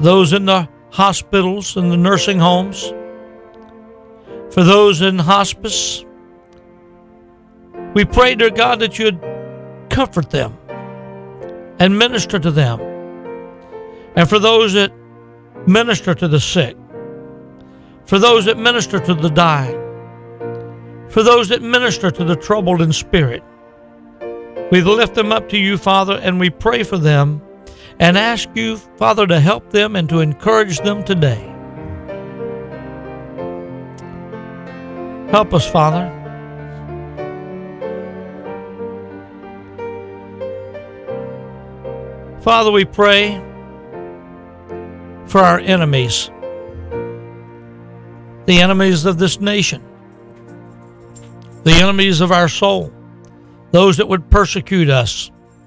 those in the hospitals and the nursing homes, for those in hospice. We pray, dear God, that you'd comfort them and minister to them. And for those that minister to the sick, for those that minister to the dying, for those that minister to the troubled in spirit, we lift them up to you, Father, and we pray for them and ask you, Father, to help them and to encourage them today. Help us, Father. Father, we pray for our enemies, the enemies of this nation, the enemies of our soul, those that would persecute us.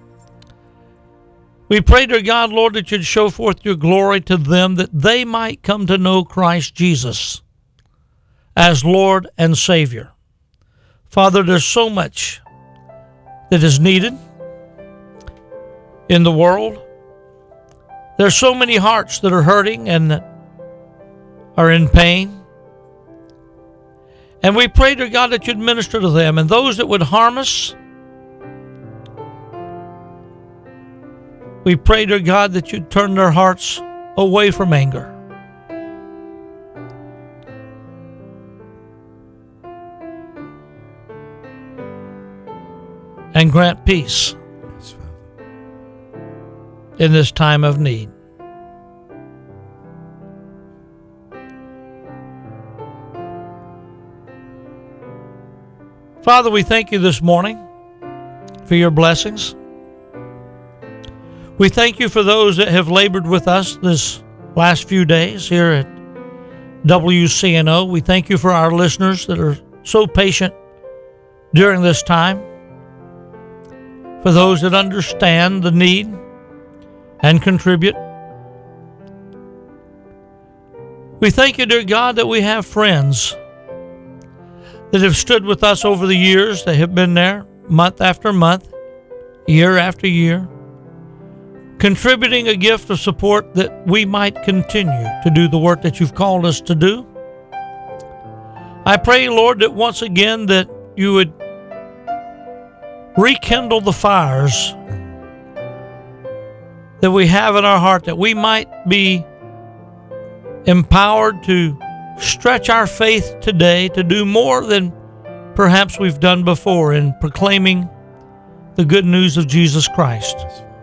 We pray, dear God, Lord, that you'd show forth your glory to them, that they might come to know Christ Jesus as Lord and Savior. Father, there's so much that is needed in the world. There's so many hearts that are hurting and that are in pain. And we pray, dear God, that you'd minister to them, and those that would harm us, we pray, dear God, that you'd turn their hearts away from anger. And grant peace in this time of need. Father, we thank you this morning for your blessings. We thank you for those that have labored with us this last few days here at WCNO. We thank you for our listeners that are so patient during this time, for those that understand the need and contribute. We thank you, dear God, that we have friends that have stood with us over the years. They have been there month after month, year after year, contributing a gift of support that we might continue to do the work that you've called us to do. I pray, Lord, that once again that you would rekindle the fires that we have in our heart, that we might be empowered to stretch our faith today to do more than perhaps we've done before in proclaiming the good news of Jesus Christ.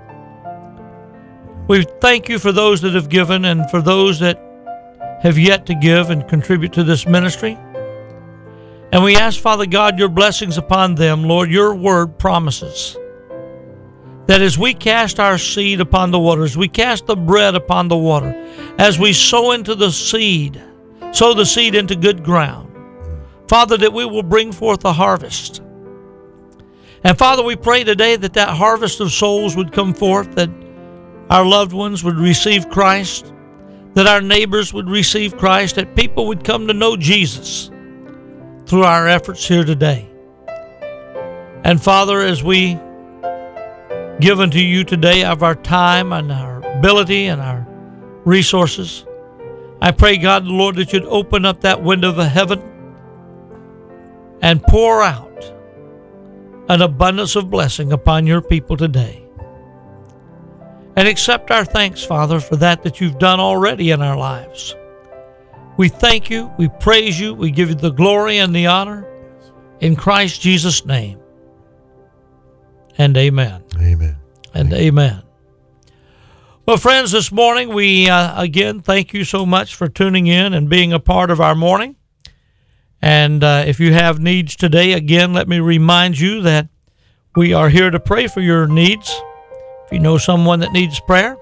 We thank you for those that have given and for those that have yet to give and contribute to this ministry. And we ask, Father God, your blessings upon them. Lord, your word promises that as we cast our seed upon the waters, we cast the bread upon the water, as we sow into the seed, sow the seed into good ground, Father, that we will bring forth a harvest. And Father, we pray today that that harvest of souls would come forth, that our loved ones would receive Christ, that our neighbors would receive Christ, that people would come to know Jesus through our efforts here today. And Father, as we give unto you today of our time and our ability and our resources, I pray, God, Lord, that you'd open up that window of heaven and pour out an abundance of blessing upon your people today. And accept our thanks, Father, for that you've done already in our lives. We thank you, we praise you, we give you the glory and the honor in Christ Jesus' name. And amen. Amen. And amen. Well, friends, this morning we again thank you so much for tuning in and being a part of our morning. And if you have needs today, again, let me remind you that we are here to pray for your needs. If you know someone that needs prayer,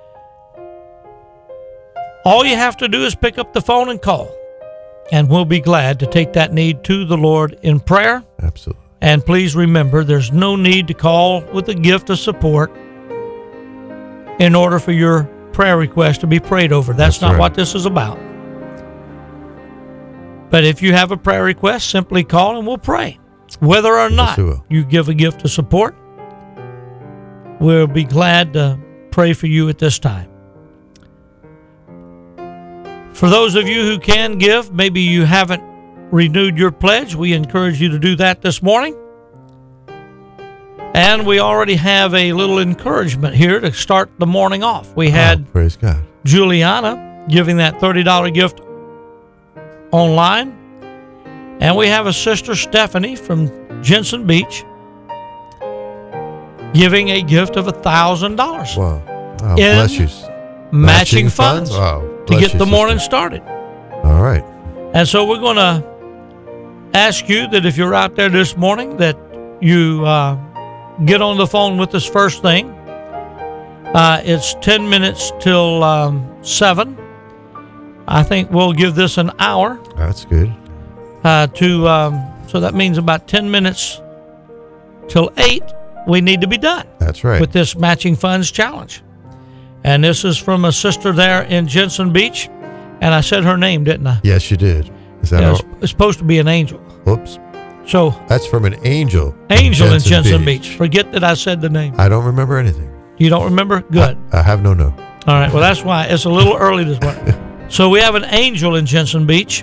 all you have to do is pick up the phone and call, and we'll be glad to take that need to the Lord in prayer. Absolutely. And please remember, there's no need to call with a gift of support in order for your prayer request to be prayed over. That's not right. What this is about. But if you have a prayer request, simply call and we'll pray. Whether or not you give a gift of support, we'll be glad to pray for you at this time. For those of you who can give, maybe you haven't renewed your pledge, we encourage you to do that this morning. And we already have a little encouragement here to start the morning off. We had praise God. Juliana giving that $30 gift online. And we have a sister, Stephanie, from Jensen Beach, giving a gift of $1,000. Wow. Oh, bless you. Matching funds wow, to get the morning started. All right. And so we're going to ask you that if you're out there this morning, that you get on the phone with us first thing. It's 10 minutes till 7. I think we'll give this an hour. That's good. So that means about 10 minutes till 8, we need to be done. That's right. With this Matching Funds Challenge. And this is from a sister there in Jensen Beach. And I said her name, didn't I? Yes, you did. Is that it's supposed to be an angel. Whoops. So that's from an angel. Angel in Jensen Beach. Forget that I said the name. I don't remember anything. You don't remember? Good. I have no. All right. Well, that's why it's a little early this morning. So we have an angel in Jensen Beach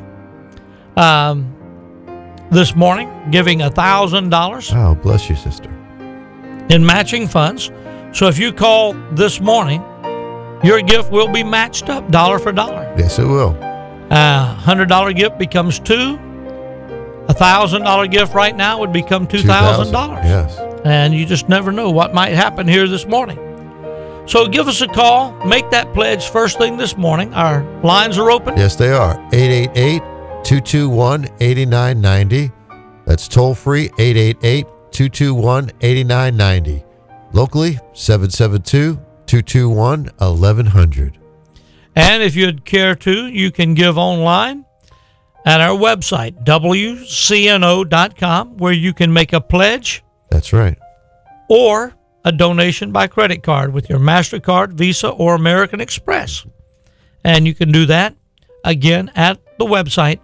this morning giving $1,000. Oh, bless you, sister. In matching funds. So if you call this morning, your gift will be matched up dollar for dollar. Yes, it will. $100 gift becomes $2. $1,000 gift right now would become $2,000. Yes. And you just never know what might happen here this morning. So give us a call. Make that pledge first thing this morning. Our lines are open. Yes, they are. 888-221-8990. That's toll free, 888-221-8990. Locally, 772-221-1100. And if you'd care to, you can give online at our website, WCNO.com, where you can make a pledge. That's right. Or a donation by credit card with your MasterCard, Visa, or American Express. And you can do that, again, at the website,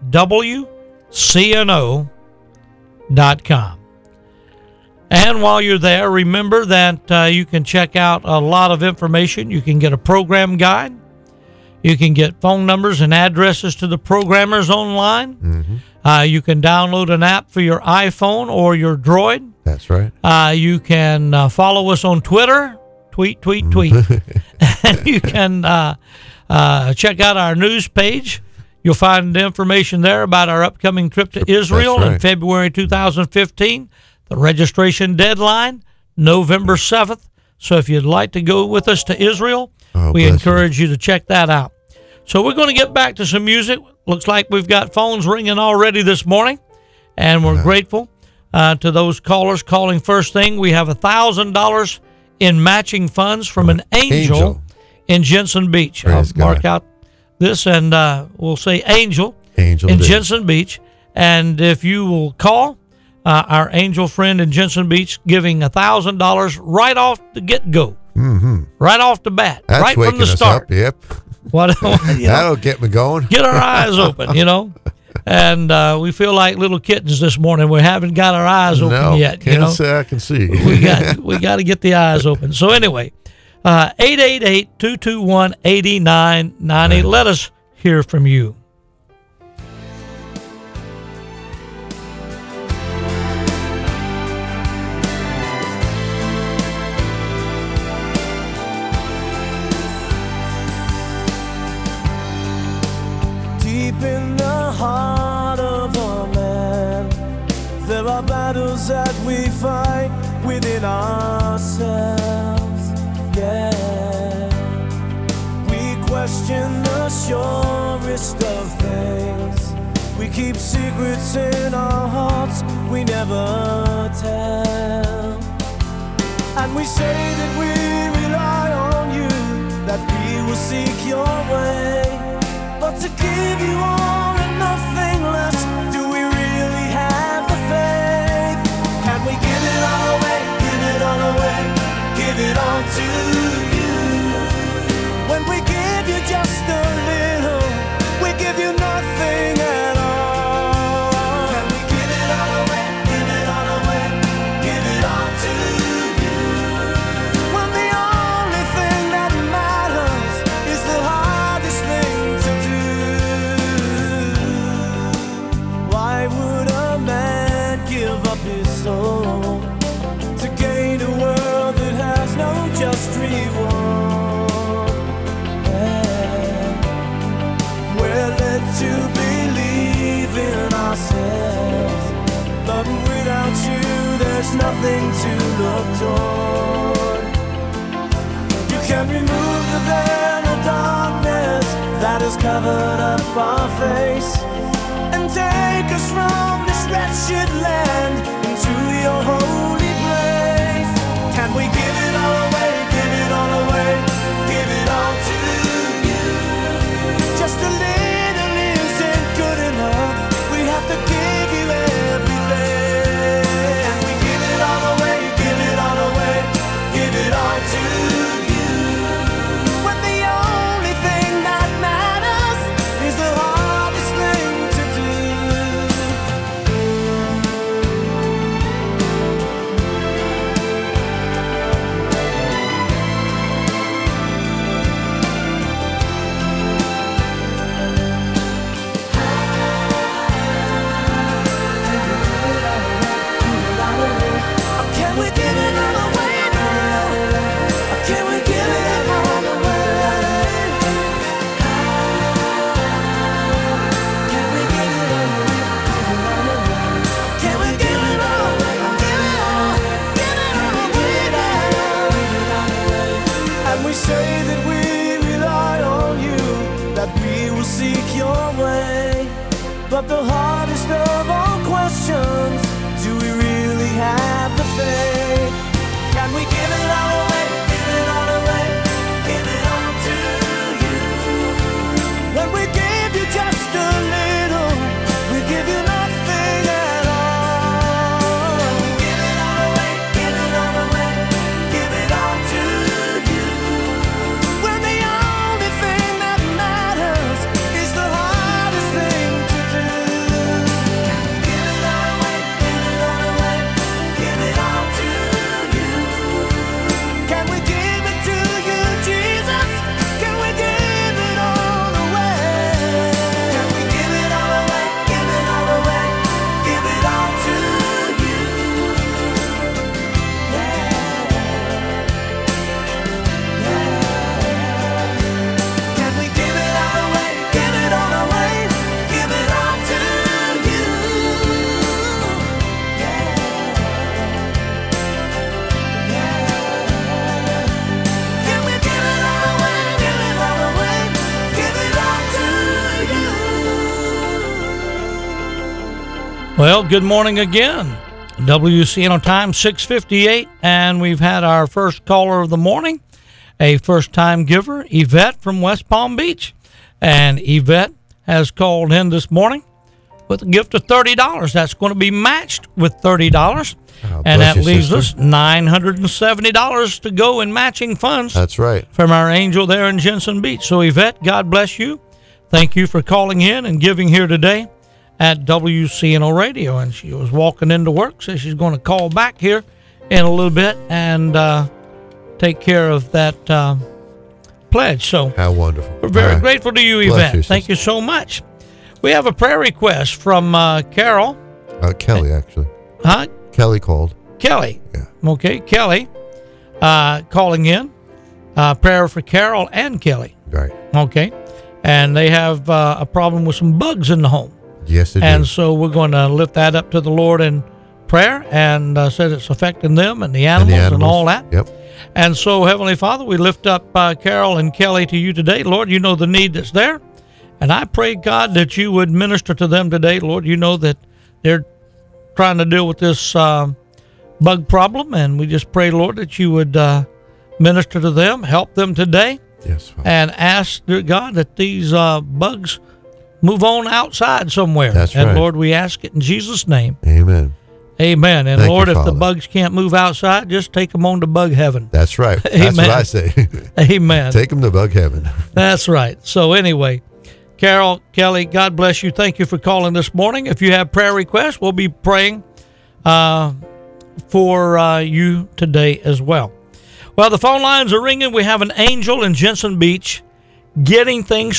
WCNO.com. And while you're there, remember that you can check out a lot of information. You can get a program guide. You can get phone numbers and addresses to the programmers online. Mm-hmm. You can download an app for your iPhone or your Droid. That's right. You can follow us on Twitter. Tweet. And you can check out our news page. You'll find information there about our upcoming trip to Israel in February 2015. The registration deadline, November 7th. So if you'd like to go with us to Israel, we encourage you to check that out. So we're going to get back to some music. Looks like we've got phones ringing already this morning, and we're grateful to those callers calling first thing. We have $1,000 in matching funds from an angel in Jensen Beach. I'll mark out this, and we'll say angel in Jensen Beach. And if you will call our angel friend in Jensen Beach, giving $1,000 right off the get-go, right off the bat, that's right from the start. Up, yep. That'll get me going. Get our eyes open, And we feel like little kittens this morning. We haven't got our eyes open yet. Can't say I can see. we got to get the eyes open. So anyway, 888-221-8990. Let us hear from you. That we fight within ourselves, we question the surest of things. We keep secrets in our hearts we never tell. And we say that we rely on you, that we will seek your way. But to give you all and nothing less, do we really have the faith? Can we give it all away, give it all away, give it all to you? When we give you just a little, we give you nothing at all. Can we give it all away, give it all away, give it all to you? When the only thing that matters is the heart. torn. You can remove the veil of darkness that has covered up our face, and take us from this wretched land into your holy place. Can we give it all away, give it all away, give it all to you? Just a little isn't good enough, we have to give you everything. Can we give it all away, give it all away, give it all to you? When the only thing that matters is the hardest thing to do. Can we give it all away now? Can we give it all away? Can we give it all away? Can we give it all away? Give it all away now. And we say that we rely on you, that we will seek your way. But the hardest of all questions, do we really have the faith? Can we give it all away, give it all away, give it all to you? When we give you just a little, we give you nothing at all. Can we give it all away, give it all away, give it all to you? When the only thing that matters is the hardest thing to do. Give it all away, give it all away, give it all to you. Can we give it to you, Jesus? Can we give it all away? Can we give it all away, give it all away, give it all to you? Can we give it all away, give it all away, give it all to you? Can we give it all away, give it all away, give it all to you? Well, good morning again. WCNO time 6:58, and we've had our first caller of the morning, a first-time giver, Yvette from West Palm Beach. And Yvette has called in this morning with a gift of $30. That's going to be matched with $30. Oh, and bless that you, leaves sister. us $970 to go in matching funds. That's right. From our angel there in Jensen Beach. So, Yvette, God bless you. Thank you for calling in and giving here today at WCNO Radio. And she was walking into work, so she's going to call back here in a little bit and take care of that pledge. So, How wonderful. we're very All right. grateful to you, Bless Yvette. you, Thank sister. you so much. We have a prayer request from Carol. Kelly, actually. Huh? Kelly called. Kelly. Yeah. Okay, Kelly calling in. Prayer for Carol and Kelly. Right. Okay. And they have a problem with some bugs in the home. Yes, it And is. so we're going to lift that up to the Lord in prayer, and said it's affecting them and the animals and all that. Yep. And so, Heavenly Father, we lift up Carol and Kelly to you today. Lord, you know the need that's there. And I pray, God, that you would minister to them today. Lord, you know that they're trying to deal with this bug problem. And we just pray, Lord, that you would minister to them, help them today. Yes, Father. And ask, dear God, that these bugs move on outside somewhere. That's and right. Lord, we ask it in Jesus' name. Amen. Amen. And Thank Lord, you, if the Father. bugs can't move outside, just take them on to bug heaven. That's right. That's Amen. what I say. Amen. Take them to bug heaven. That's right. So anyway, Carol, Kelly, God bless you. Thank you for calling this morning. If you have prayer requests, we'll be praying for you today as well. Well, the phone lines are ringing. We have an angel in Jensen Beach getting things